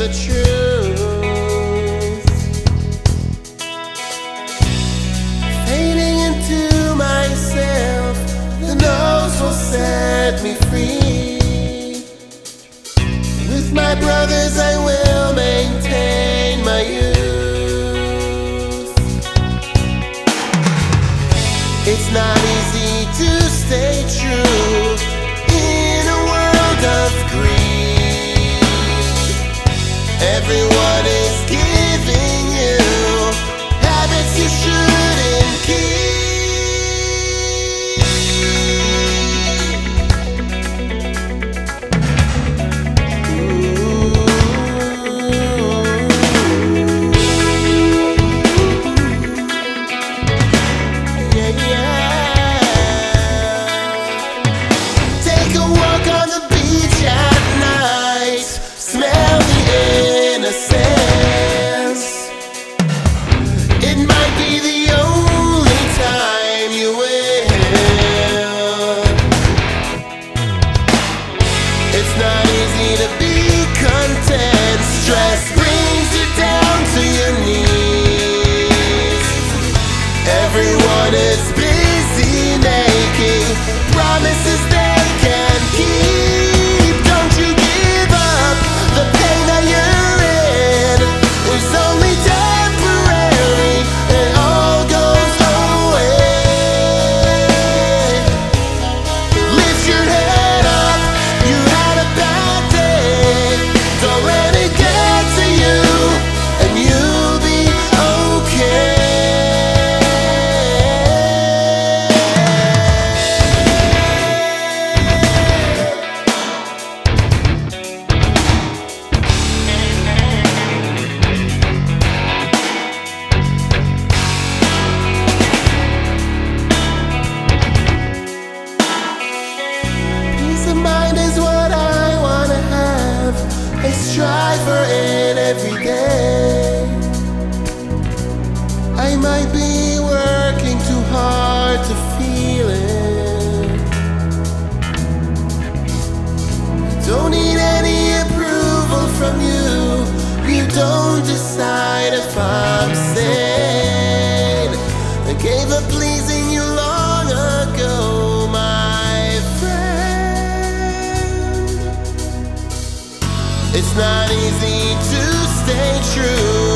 the truth. Fading into myself, the nose will set me free. With my brothers I will maintain my youth. It's not easy to stay true in a world of greed. Everyone is giving you habits you shouldn't keep. Take a walk on the beach at night, smell the innocence. It might be the only time you will. It's not easy to be content. Stress brings you down to your knees. Everyone is busy making promises they can't keep. Don't you give up. The pain that you're in is only temporary. It all goes away. Lift your head up. You had a bad day. Don't let it get to you, and you'll be okay. Peace of mind is what I wanna have. I strive for it every day. I might be working too hard to feel it. Don't need any approval from you. You don't decide if I'm sane. I gave up pleasing you long ago, my friend. It's not easy to stay true